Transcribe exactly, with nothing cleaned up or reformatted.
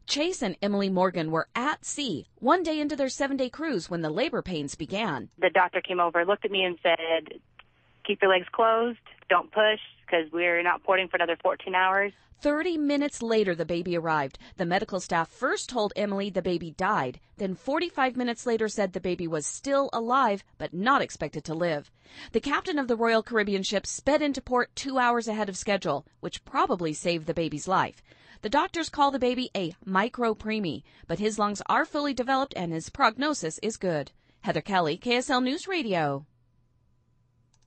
Chase and Emily Morgan were at sea one day into their seven-day cruise when the labor pains began. The doctor came over, looked at me and said, keep your legs closed, don't push, because we're not porting for another fourteen hours. Thirty minutes later, the baby arrived. The medical staff first told Emily the baby died, then forty-five minutes later said the baby was still alive but not expected to live. The captain of the Royal Caribbean ship sped into port two hours ahead of schedule, which probably saved the baby's life. The doctors call the baby a micropreemie, but his lungs are fully developed and his prognosis is good. Heather Kelly, K S L News Radio.